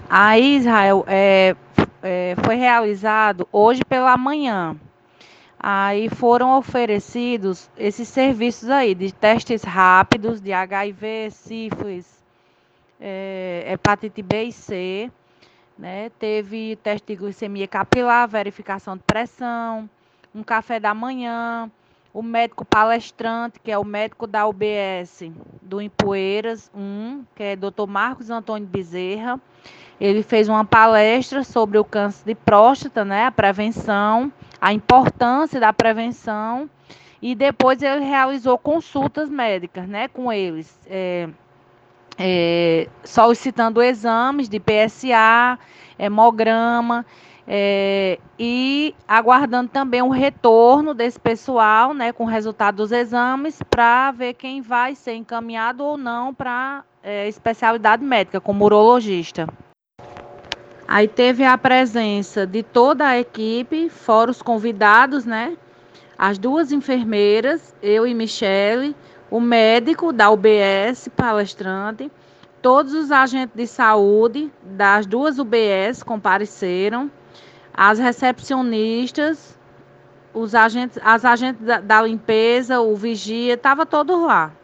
Aí, Israel, foi realizado hoje pela manhã. Aí foram oferecidos esses serviços aí de testes rápidos de HIV, sífilis, hepatite B e C, né? Teve teste de glicemia capilar, verificação de pressão, um café da manhã, o médico palestrante, que é o médico da UBS do Ipueiras, que é Dr. Marcos Antônio Bezerra. Ele fez uma palestra sobre o câncer de próstata, né, a prevenção, a importância da prevenção, e depois ele realizou consultas médicas, né, com eles, solicitando exames de PSA, hemograma, e aguardando também um retorno desse pessoal, né, com o resultado dos exames, para ver quem vai ser encaminhado ou não para especialidade médica, como urologista. Aí teve a presença de toda a equipe, fora os convidados, né? As duas enfermeiras, eu e Michele, o médico da UBS, palestrante, todos os agentes de saúde das duas UBS compareceram, as recepcionistas, as agentes da limpeza, o vigia, estava todo lá.